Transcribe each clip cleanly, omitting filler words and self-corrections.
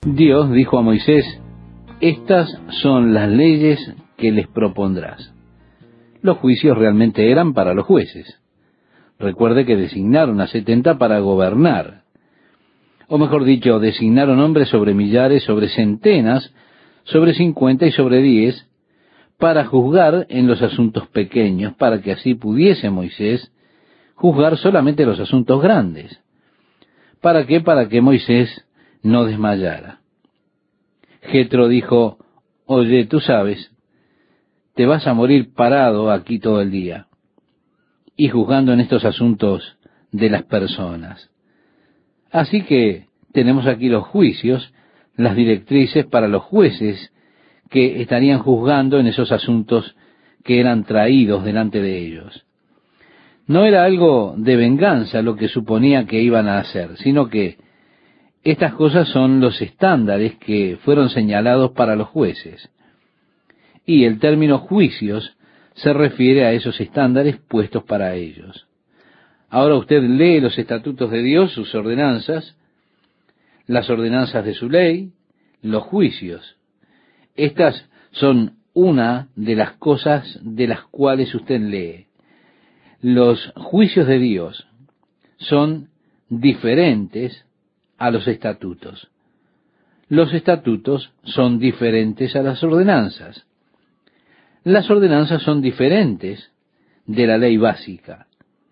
Dios dijo a Moisés: estas son las leyes que les propondrás. Los juicios realmente eran para los jueces. Recuerde que designaron a 70 para gobernar. O mejor dicho, designaron hombres sobre millares, sobre centenas, sobre 50 y sobre 10, para juzgar en los asuntos pequeños, para que así pudiese Moisés juzgar solamente los asuntos grandes. ¿Para qué? Para que Moisés no desmayara. Jetro dijo: oye, tú sabes, te vas a morir parado aquí todo el día y juzgando en estos asuntos de las personas. Así que tenemos aquí los juicios, las directrices para los jueces que estarían juzgando en esos asuntos que eran traídos delante de ellos. No era algo de venganza lo que suponía que iban a hacer, sino que estas cosas son los estándares que fueron señalados para los jueces. Y el término juicios se refiere a esos estándares puestos para ellos. Ahora usted lee los estatutos de Dios, sus ordenanzas, las ordenanzas de su ley, los juicios. Estas son una de las cosas de las cuales usted lee. Los juicios de Dios son diferentes a los estatutos. Los estatutos son diferentes a las ordenanzas. Las ordenanzas son diferentes de la ley básica.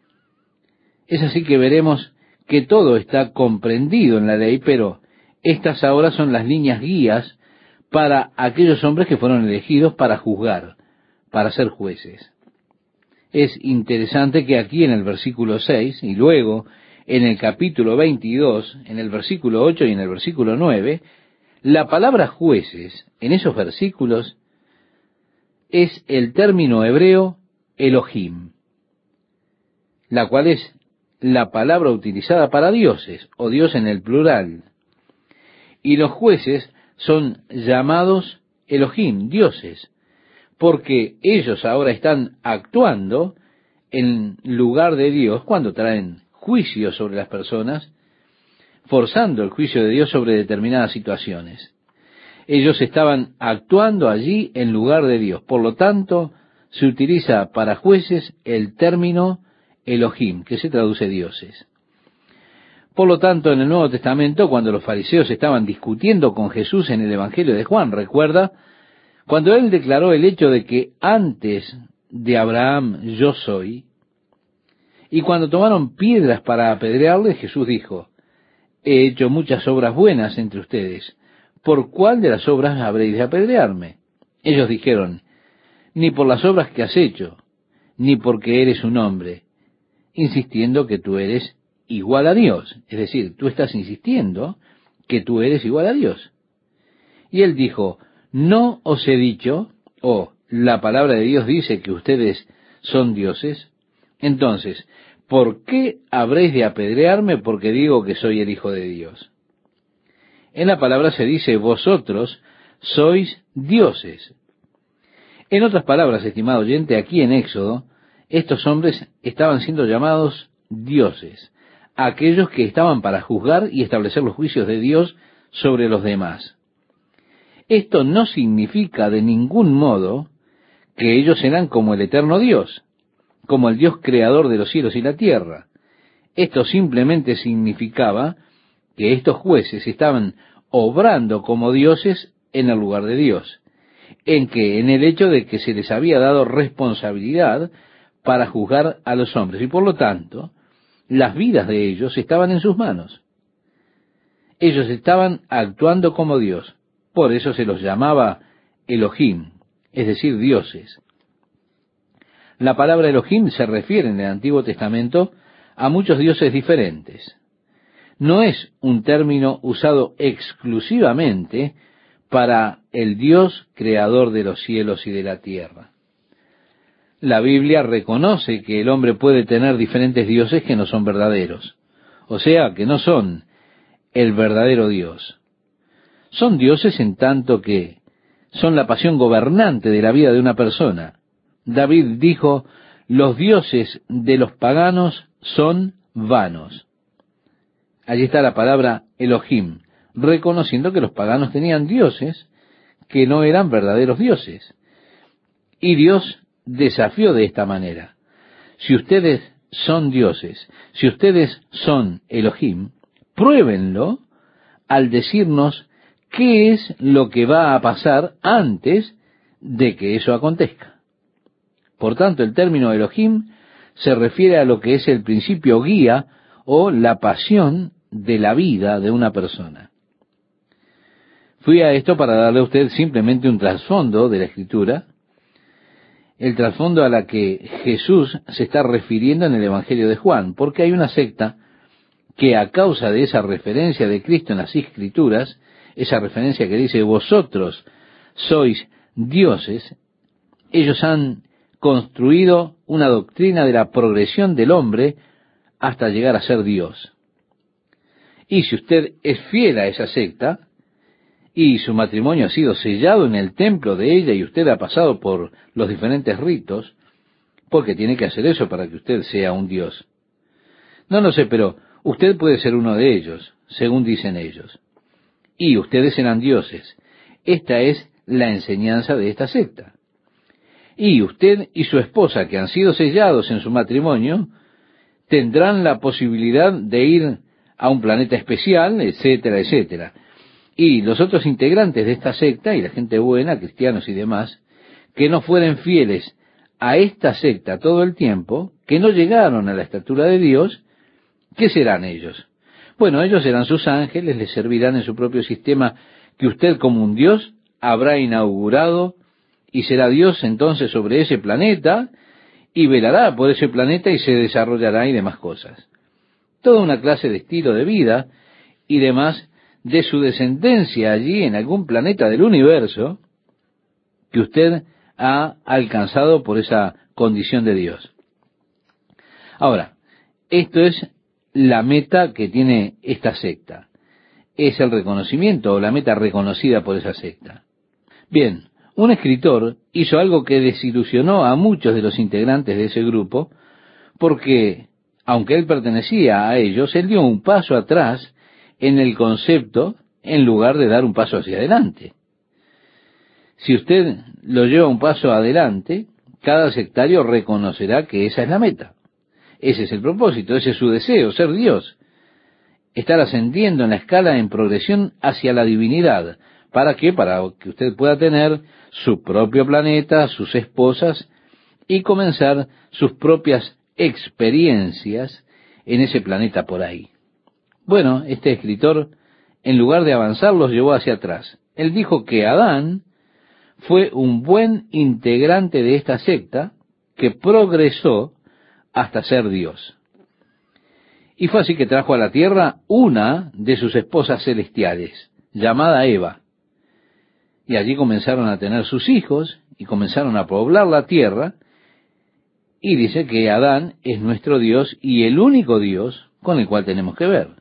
Es así que veremos que todo está comprendido en la ley, pero estas ahora son las líneas guías para aquellos hombres que fueron elegidos para juzgar, para ser jueces. Es interesante que aquí en el versículo 6 y luego en el capítulo 22, en el versículo 8 y en el versículo 9, la palabra jueces en esos versículos es el término hebreo Elohim, la cual es la palabra utilizada para dioses, o Dios en el plural. Y los jueces son llamados Elohim, dioses, porque ellos ahora están actuando en lugar de Dios cuando traen juicio sobre las personas, forzando el juicio de Dios sobre determinadas situaciones. Ellos estaban actuando allí en lugar de Dios. Por lo tanto, se utiliza para jueces el término Elohim, que se traduce dioses. Por lo tanto, en el Nuevo Testamento, cuando los fariseos estaban discutiendo con Jesús en el Evangelio de Juan, recuerda, cuando él declaró el hecho de que antes de Abraham yo soy, y cuando tomaron piedras para apedrearle, Jesús dijo: he hecho muchas obras buenas entre ustedes, ¿por cuál de las obras habréis de apedrearme? Ellos dijeron: ni por las obras que has hecho, ni porque eres un hombre, insistiendo que tú eres igual a Dios. Es decir, tú estás insistiendo que tú eres igual a Dios. Y él dijo: ¿no os he dicho, la palabra de Dios dice que ustedes son dioses? Entonces, ¿por qué habréis de apedrearme porque digo que soy el Hijo de Dios? En la palabra se dice: vosotros sois dioses. En otras palabras, estimado oyente, aquí en Éxodo, estos hombres estaban siendo llamados dioses, aquellos que estaban para juzgar y establecer los juicios de Dios sobre los demás. Esto no significa de ningún modo que ellos eran como el eterno Dios, como el Dios creador de los cielos y la tierra. Esto simplemente significaba que estos jueces estaban obrando como dioses en el lugar de Dios, en el hecho de que se les había dado responsabilidad para juzgar a los hombres, y por lo tanto, las vidas de ellos estaban en sus manos. Ellos estaban actuando como Dios, por eso se los llamaba Elohim, es decir, dioses. La palabra Elohim se refiere en el Antiguo Testamento a muchos dioses diferentes. No es un término usado exclusivamente para el Dios creador de los cielos y de la tierra. La Biblia reconoce que el hombre puede tener diferentes dioses que no son verdaderos, o sea, que no son el verdadero Dios. Son dioses en tanto que son la pasión gobernante de la vida de una persona. David dijo: los dioses de los paganos son vanos. Allí está la palabra Elohim, reconociendo que los paganos tenían dioses que no eran verdaderos dioses. Y Dios desafió de esta manera: si ustedes son dioses, si ustedes son Elohim, pruébenlo al decirnos qué es lo que va a pasar antes de que eso acontezca. Por tanto, el término Elohim se refiere a lo que es el principio guía o la pasión de la vida de una persona. Fui a esto para darle a usted simplemente un trasfondo de la Escritura, el trasfondo a la que Jesús se está refiriendo en el Evangelio de Juan, porque hay una secta que a causa de esa referencia de Cristo en las Escrituras, esa referencia que dice vosotros sois dioses, ellos han construido una doctrina de la progresión del hombre hasta llegar a ser Dios. Y si usted es fiel a esa secta, y su matrimonio ha sido sellado en el templo de ella y usted ha pasado por los diferentes ritos, porque tiene que hacer eso para que usted sea un Dios. No lo sé, pero usted puede ser uno de ellos, según dicen ellos. Y ustedes serán dioses. Esta es la enseñanza de esta secta. Y usted y su esposa, que han sido sellados en su matrimonio, tendrán la posibilidad de ir a un planeta especial, etcétera, etcétera. Y los otros integrantes de esta secta, y la gente buena, cristianos y demás, que no fueren fieles a esta secta todo el tiempo, que no llegaron a la estatura de Dios, ¿qué serán ellos? Bueno, ellos serán sus ángeles, les servirán en su propio sistema que usted como un Dios habrá inaugurado, y será Dios entonces sobre ese planeta, y velará por ese planeta y se desarrollará y demás cosas. Toda una clase de estilo de vida y demás de su descendencia allí en algún planeta del universo que usted ha alcanzado por esa condición de Dios. Ahora, esto es la meta que tiene esta secta. Es el reconocimiento o la meta reconocida por esa secta. Bien, un escritor hizo algo que desilusionó a muchos de los integrantes de ese grupo, porque, aunque él pertenecía a ellos, él dio un paso atrás en el concepto en lugar de dar un paso hacia adelante. Si usted lo lleva un paso adelante, cada sectario reconocerá que esa es la meta. Ese es el propósito, ese es su deseo, ser Dios. Estar ascendiendo en la escala en progresión hacia la divinidad. ¿Para qué? Para que usted pueda tener su propio planeta, sus esposas, y comenzar sus propias experiencias en ese planeta por ahí. Bueno, este escritor, en lugar de avanzar, los llevó hacia atrás. Él dijo que Adán fue un buen integrante de esta secta que progresó hasta ser Dios. Y fue así que trajo a la tierra una de sus esposas celestiales, llamada Eva. Y allí comenzaron a tener sus hijos y comenzaron a poblar la tierra. Y dice que Adán es nuestro Dios y el único Dios con el cual tenemos que ver.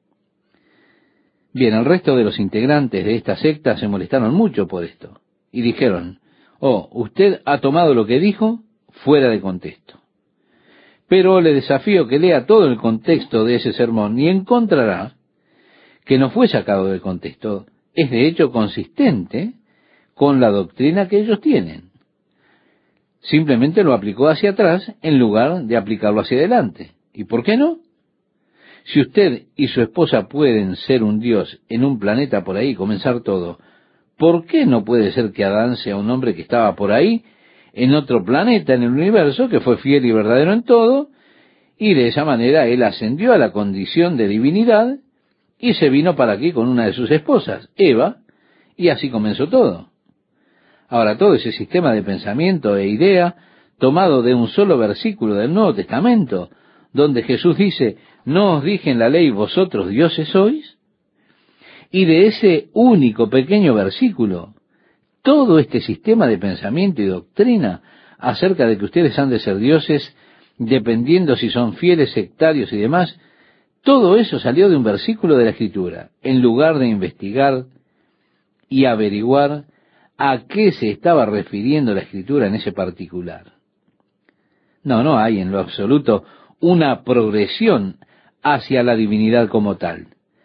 Bien, el resto de los integrantes de esta secta se molestaron mucho por esto y dijeron: oh, usted ha tomado lo que dijo fuera de contexto. Pero le desafío que lea todo el contexto de ese sermón y encontrará que no fue sacado del contexto. Es de hecho consistente con la doctrina que ellos tienen. Simplemente lo aplicó hacia atrás en lugar de aplicarlo hacia adelante. ¿Y por qué no? Si usted y su esposa pueden ser un Dios en un planeta por ahí y comenzar todo, ¿por qué no puede ser que Adán sea un hombre que estaba por ahí, en otro planeta en el universo, que fue fiel y verdadero en todo, y de esa manera él ascendió a la condición de divinidad y se vino para aquí con una de sus esposas, Eva, y así comenzó todo? Ahora, todo ese sistema de pensamiento e idea, tomado de un solo versículo del Nuevo Testamento, donde Jesús dice: ¿no os dije en la ley vosotros dioses sois? Y de ese único pequeño versículo, todo este sistema de pensamiento y doctrina acerca de que ustedes han de ser dioses, dependiendo si son fieles, sectarios y demás, todo eso salió de un versículo de la Escritura, en lugar de investigar y averiguar a qué se estaba refiriendo la Escritura en ese particular. No hay en lo absoluto una progresión hacia la divinidad como tal.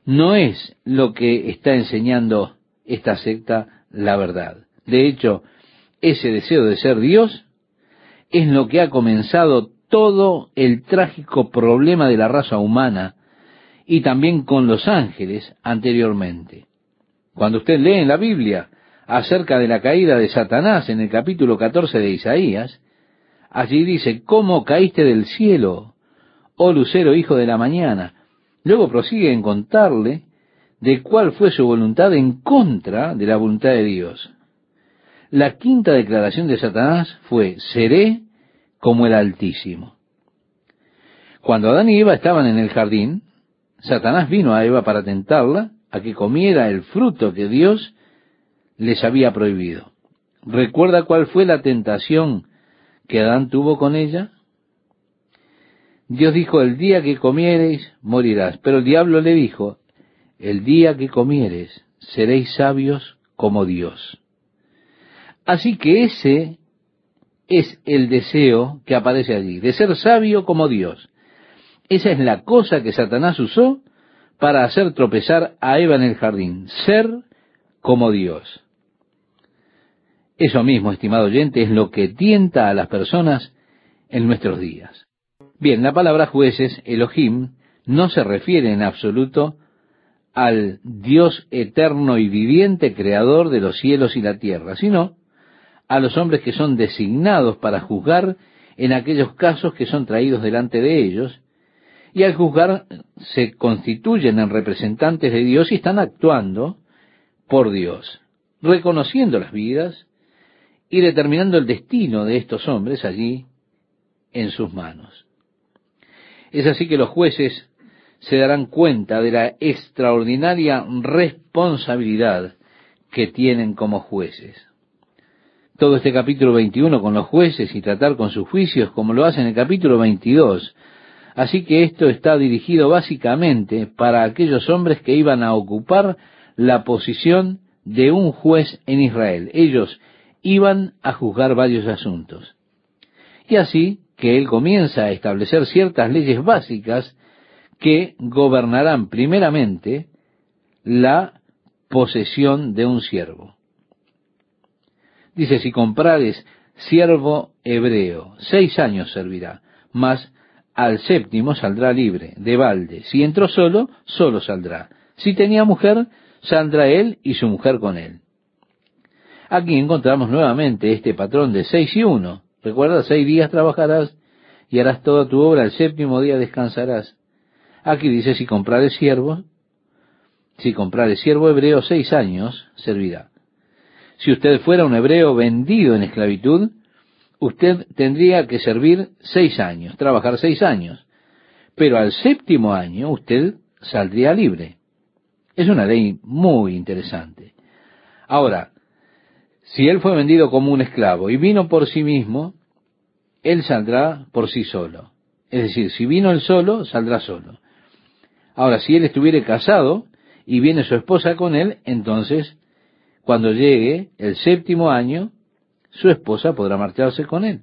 no es lo que está enseñando esta secta la verdad. De hecho, ese deseo de ser Dios es lo que ha comenzado todo el trágico problema de la raza humana y también con los ángeles anteriormente. Cuando usted lee en la Biblia acerca de la caída de Satanás en el capítulo 14 de Isaías, allí dice: ¿cómo caíste del cielo, oh lucero hijo de la mañana? Luego prosigue en contarle de cuál fue su voluntad en contra de la voluntad de Dios. La quinta declaración de Satanás fue: seré como el Altísimo. Cuando Adán y Eva estaban en el jardín, Satanás vino a Eva para tentarla a que comiera el fruto que Dios les había prohibido. ¿Recuerda cuál fue la tentación que Adán tuvo con ella? Dios dijo: el día que comiereis, morirás. Pero el diablo le dijo: el día que comieres, seréis sabios como Dios. Así que ese es el deseo que aparece allí, de ser sabio como Dios. Esa es la cosa que Satanás usó para hacer tropezar a Eva en el jardín, ser como Dios. Eso mismo, estimado oyente, es lo que tienta a las personas en nuestros días. Bien, la palabra jueces, Elohim, no se refiere en absoluto al Dios eterno y viviente, creador de los cielos y la tierra, sino a los hombres que son designados para juzgar en aquellos casos que son traídos delante de ellos, y al juzgar se constituyen en representantes de Dios y están actuando por Dios, reconociendo las vidas y determinando el destino de estos hombres allí en sus manos. Es así que los jueces se darán cuenta de la extraordinaria responsabilidad que tienen como jueces. Todo este capítulo 21 con los jueces y tratar con sus juicios, como lo hace en el capítulo 22. Así que esto está dirigido básicamente para aquellos hombres que iban a ocupar la posición de un juez en Israel. Ellos iban a juzgar varios asuntos. Y así que él comienza a establecer ciertas leyes básicas que gobernarán primeramente la posesión de un siervo. Dice: si comprares siervo hebreo, 6 años servirá, mas al 7º saldrá libre, de balde. Si entró solo, solo saldrá. Si tenía mujer, saldrá él y su mujer con él. Aquí encontramos nuevamente este patrón de 6 y 1. Recuerda, 6 días trabajarás y harás toda tu obra, el 7º día descansarás. Aquí dice: si comprares siervo hebreo, 6 años servirá. Si usted fuera un hebreo vendido en esclavitud, usted tendría que servir 6 años, trabajar 6 años. Pero al 7º año usted saldría libre. Es una ley muy interesante. Ahora, si él fue vendido como un esclavo y vino por sí mismo, él saldrá por sí solo. Es decir, si vino él solo, saldrá solo. Ahora, si él estuviera casado y viene su esposa con él, entonces, cuando llegue el 7º año, su esposa podrá marcharse con él.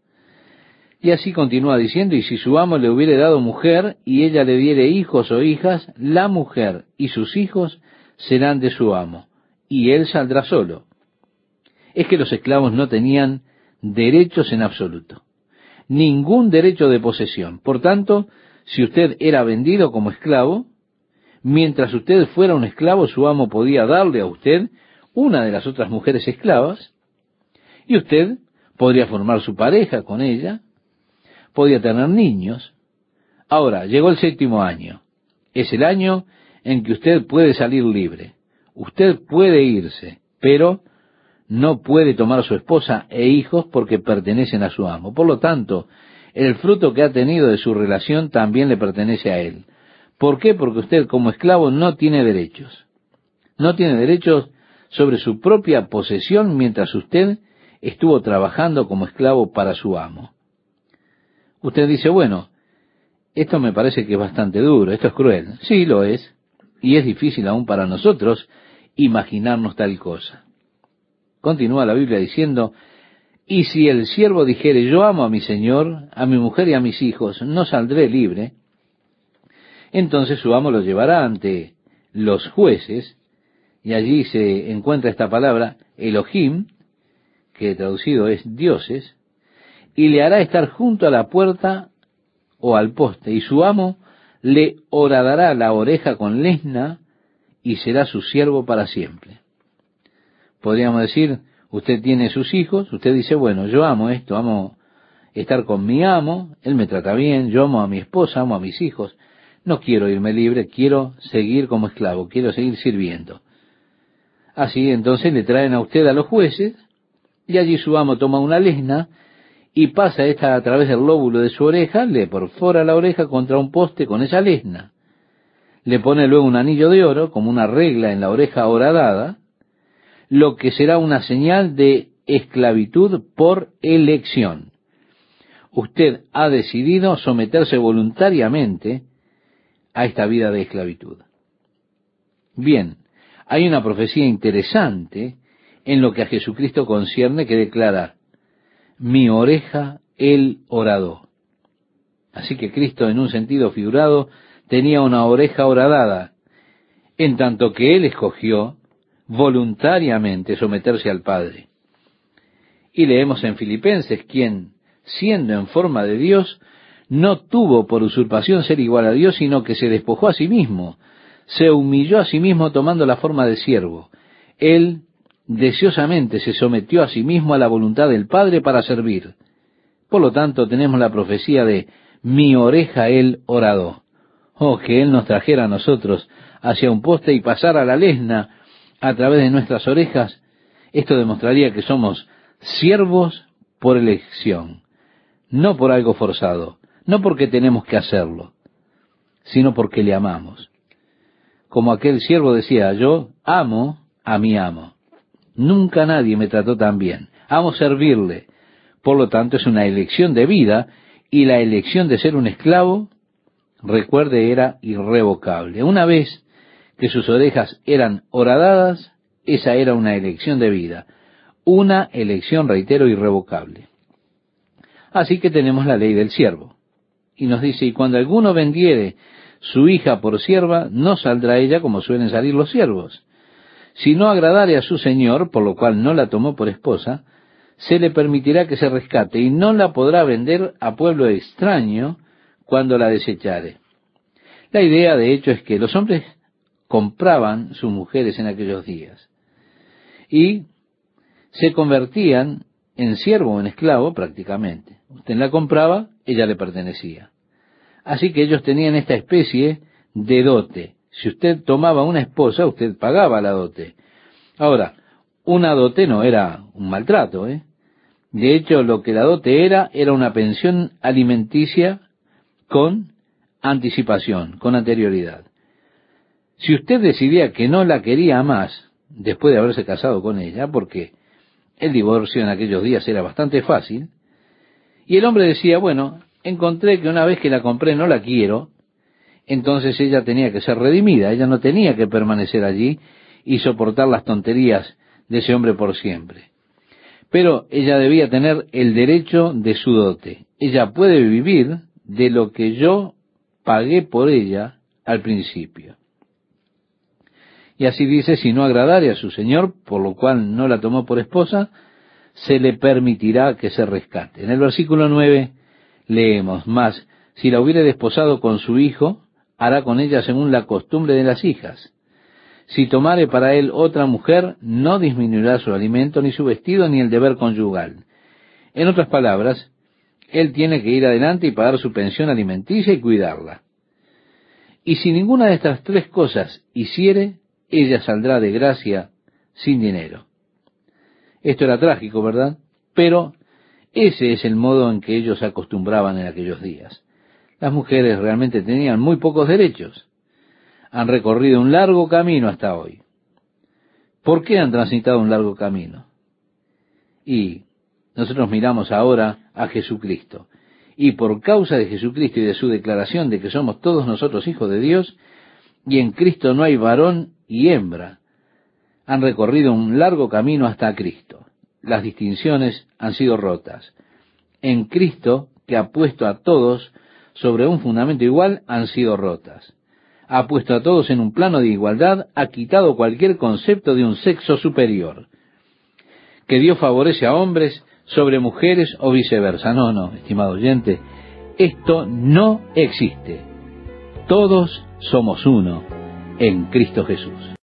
Y así continúa diciendo: y si su amo le hubiere dado mujer y ella le diere hijos o hijas, la mujer y sus hijos serán de su amo, y él saldrá solo. Es que los esclavos no tenían derechos en absoluto, ningún derecho de posesión. Por tanto, si usted era vendido como esclavo, mientras usted fuera un esclavo, su amo podía darle a usted una de las otras mujeres esclavas, y usted podría formar su pareja con ella, podía tener niños. Ahora, llegó el 7º año. Es el año en que usted puede salir libre. Usted puede irse, pero no puede tomar su esposa e hijos porque pertenecen a su amo. Por lo tanto, el fruto que ha tenido de su relación también le pertenece a él. ¿Por qué? Porque usted como esclavo no tiene derechos. No tiene derechos sobre su propia posesión mientras usted estuvo trabajando como esclavo para su amo. Usted dice: bueno, esto me parece que es bastante duro, esto es cruel. Sí, lo es, y es difícil aún para nosotros imaginarnos tal cosa. Continúa la Biblia diciendo: y si el siervo dijere: yo amo a mi señor, a mi mujer y a mis hijos, no saldré libre, entonces su amo lo llevará ante los jueces, y allí se encuentra esta palabra Elohim, que traducido es dioses, y le hará estar junto a la puerta o al poste, y su amo le horadará la oreja con lesna, y será su siervo para siempre. Podríamos decir, usted tiene sus hijos, usted dice, bueno, yo amo esto, amo estar con mi amo, él me trata bien, yo amo a mi esposa, amo a mis hijos, no quiero irme libre, quiero seguir como esclavo, quiero seguir sirviendo. Así entonces le traen a usted a los jueces, y allí su amo toma una lesna, y pasa esta a través del lóbulo de su oreja, le perfora la oreja contra un poste con esa lesna. Le pone luego un anillo de oro, como una regla en la oreja horadada, lo que será una señal de esclavitud por elección. Usted ha decidido someterse voluntariamente a esta vida de esclavitud. Bien, hay una profecía interesante en lo que a Jesucristo concierne que declara, mi oreja él horadó. Así que Cristo, en un sentido figurado, tenía una oreja horadada, en tanto que él escogió voluntariamente someterse al Padre. Y leemos en Filipenses, quien, siendo en forma de Dios, no tuvo por usurpación ser igual a Dios, sino que se despojó a sí mismo, se humilló a sí mismo tomando la forma de siervo. Él deseosamente se sometió a sí mismo a la voluntad del Padre para servir. Por lo tanto, tenemos la profecía de mi oreja él horadó. Oh, que él nos trajera a nosotros hacia un poste y pasara la lesna a través de nuestras orejas. Esto demostraría que somos siervos por elección, no por algo forzado, no porque tenemos que hacerlo, sino porque le amamos. Como aquel siervo decía, yo amo a mi amo. Nunca nadie me trató tan bien. Amo servirle. Por lo tanto, es una elección de vida, y la elección de ser un esclavo, recuerde, era irrevocable. Una vez que sus orejas eran horadadas, esa era una elección de vida. Una elección, reitero, irrevocable. Así que tenemos la ley del siervo. Y nos dice, y cuando alguno vendiere su hija por sierva, no saldrá ella como suelen salir los siervos. Si no agradare a su señor, por lo cual no la tomó por esposa, se le permitirá que se rescate, y no la podrá vender a pueblo extraño cuando la desechare. La idea, de hecho, es que los hombres compraban sus mujeres en aquellos días, y se convertían en siervo o en esclavo prácticamente. Usted la compraba, ella le pertenecía. Así que ellos tenían esta especie de dote. Si usted tomaba una esposa, usted pagaba la dote. Ahora, una dote no era un maltrato, ¿eh? De hecho, lo que la dote era una pensión alimenticia con anticipación, con anterioridad. Si usted decidía que no la quería más, después de haberse casado con ella, porque el divorcio en aquellos días era bastante fácil, y el hombre decía, bueno, encontré que una vez que la compré no la quiero, entonces ella tenía que ser redimida, ella no tenía que permanecer allí y soportar las tonterías de ese hombre por siempre. Pero ella debía tener el derecho de su dote. Ella puede vivir de lo que yo pagué por ella al principio. Y así dice, si no agradare a su señor, por lo cual no la tomó por esposa, se le permitirá que se rescate. En el versículo 9 leemos, mas si la hubiere desposado con su hijo, hará con ella según la costumbre de las hijas. Si tomare para él otra mujer, no disminuirá su alimento, ni su vestido, ni el deber conyugal. En otras palabras, él tiene que ir adelante y pagar su pensión alimenticia y cuidarla. Y si ninguna de estas tres cosas hiciere, ella saldrá de gracia sin dinero. Esto era trágico, ¿verdad? Pero ese es el modo en que ellos se acostumbraban en aquellos días. Las mujeres realmente tenían muy pocos derechos. Han recorrido un largo camino hasta hoy. ¿Por qué han transitado un largo camino? Y nosotros miramos ahora a Jesucristo. Y por causa de Jesucristo y de su declaración de que somos todos nosotros hijos de Dios, y en Cristo no hay varón y hembra, han recorrido un largo camino hasta Cristo. Las distinciones han sido rotas. En Cristo, que ha puesto a todos sobre un fundamento igual, han sido rotas. ha puesto a todos en un plano de igualdad, ha quitado cualquier concepto de un sexo superior, que Dios favorece a hombres sobre mujeres o viceversa. No, no, estimado oyente, esto no existe. Todos somos uno en Cristo Jesús.